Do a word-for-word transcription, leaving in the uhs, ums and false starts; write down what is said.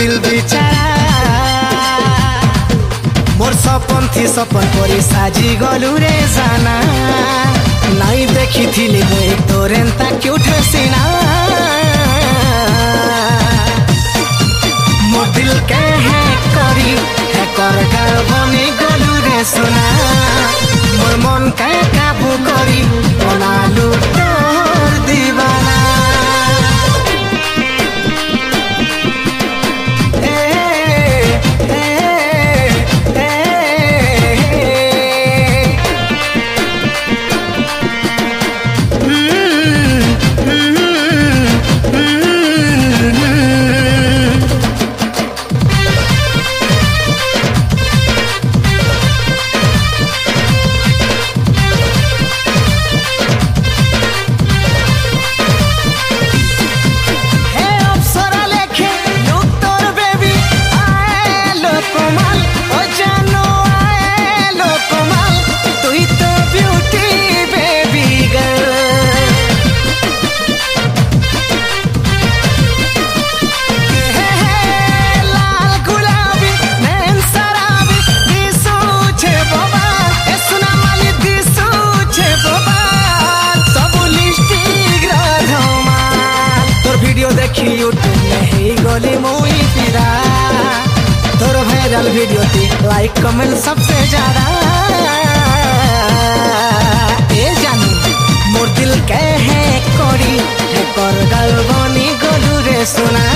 दिल बेचारा मोर सपन थी सपन परी साजी गलु रे जाना नहीं देखी थी मुई तोर एंता क्यूट हसीना मोर दिल के है करी है कर कर बनी गलु रे सोना मोर मन के काबू करी बनालू तोर दीवाना वीडियो ती लाइक कमेंट सबसे ज्यादा ए जानू मोर दिल के है कोरी है कर गल बनी गलु रे सोना